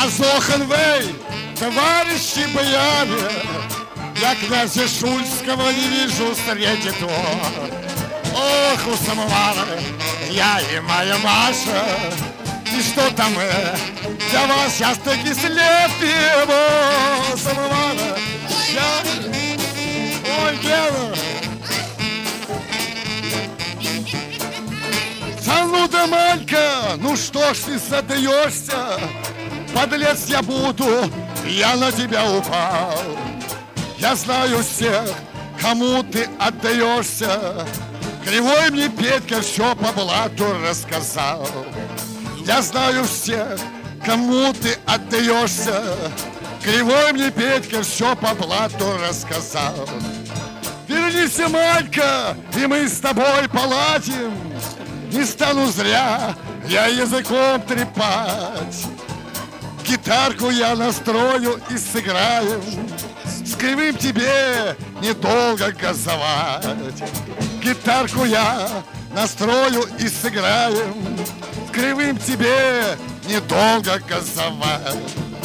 Азохенвей, товарищи бояре, я князя Шульского не вижу среди двор. Ох, у самовара я и моя Маша, и что там для вас сейчас таки слепим. О, самовара, я... Ой, Гена! Зануда Малька, ну что ж ты задаешься? Подлец я буду, я на тебя упал. Я знаю всех, кому ты отдаешься. Кривой мне Петька все по блату рассказал. Я знаю всех, кому ты отдаешься. Кривой мне Петька все по блату рассказал. Вернись, Малька, и мы с тобой поладим. Не стану зря я языком трепать. Гитарку я настрою и сыграем. С Кривым тебе недолго газовать. Гитарку я настрою и сыграем. С Кривым тебе недолго газовать.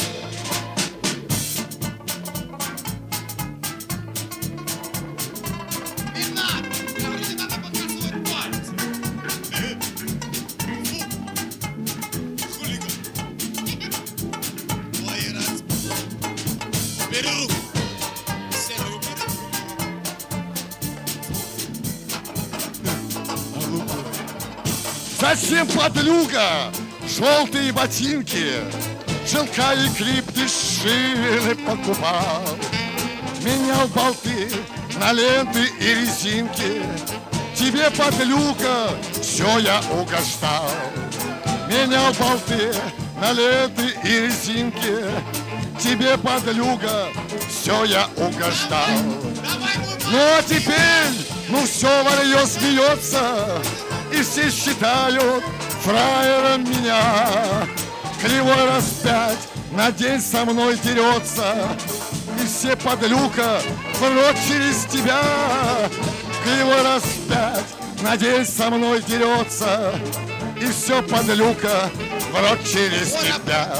Зачем, подлюга, желтые ботинки, шелка и крипты шины покупал? Менял болты на ленты и резинки. Тебе, подлюга, все я угождал. Менял болты на ленты и резинки. Тебе, подлюга, все я угождал. Ну а теперь, ну все варье смеется, и все считают фраером меня. Кривой раз 5 на день со мной дерется, и все, подлюка, в рот через тебя. Кривой раз 5 на день со мной дерется, и все, подлюка, в рот через тебя.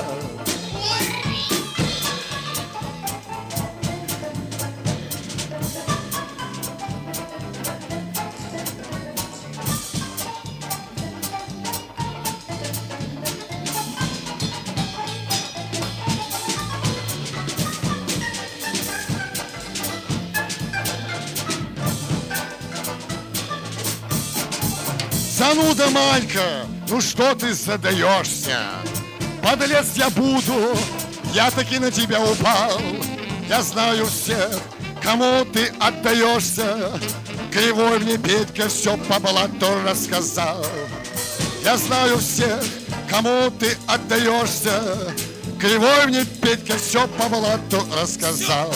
Зануда Малька, ну что ты задаешься? Подлец я буду, я таки на тебя упал. Я знаю всех, кому ты отдаешься. Кривой мне Петька все по блату рассказал. Я знаю всех, кому ты отдаешься. Кривой мне Петька все по блату рассказал.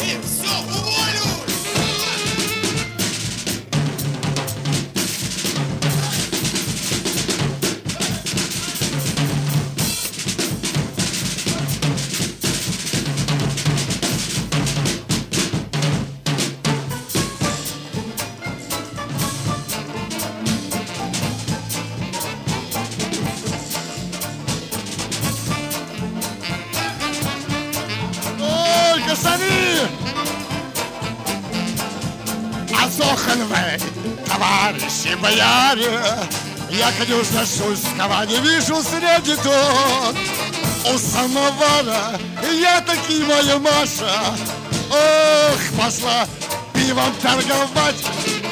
Азохенвей, товарищи бояре, я князя Шульского не вижу среди тот. У самовара я таки моя Маша. Ох, пошла пивом торговать.